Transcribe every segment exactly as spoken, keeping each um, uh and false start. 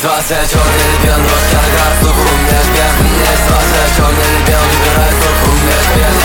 ситуация, черный или белый, русский агар, слух у меня без. У меня ситуация, черный или белый, выбирай слух у меня без.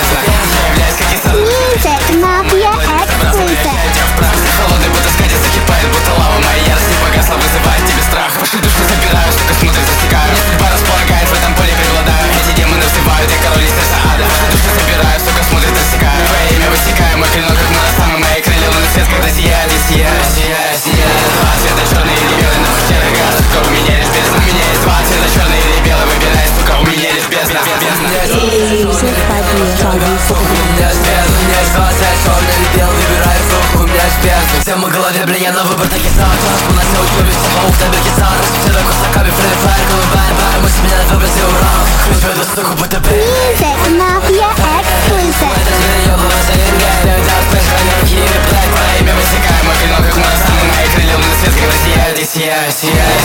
Music Mafia Exclusive. Холодный будто скатит, закипает, будто лава. Моя ярость не погасла, вызывает тебе страх. Ваши души забираю, штука смотрит, засекаю. Судьба располагает, в этом поле преобладаю. Эти демоны взывают, я король из сердца ада. Ваши души забираю, сука смотрит, засекаю. Твое имя высекаю, мой клинок как моносамы. Мои крылья лунный свет, когда сияет и сияет, сияет, сияет. Два цвета, черный или белый, на пути рога. Сука, у меня лишь бездна. У меня есть два цвета, черный или белый, выбирай, сука, у меня лишь бездна. Music by D J У меня есть бездна, у меня есть два цвета, черный или белый, выбирай, сука, у меня есть бездна. Всем в голове, блин, я на выбор таких сам. У нас все учебы, все паук, табель гитар. Все такой саками, фрилифайр, голубая бар. Мы с меня на выбросе ура. Ключ веду, сука, будто бей. Music Mafia Exclusive. Это зверь, ёбаный заебля. Всегда успех, храню руки, блядь. Твое имя высекаю, мой клинок как моносамы. Мои крылья лунный свет, когда сияет и сияет, сияет.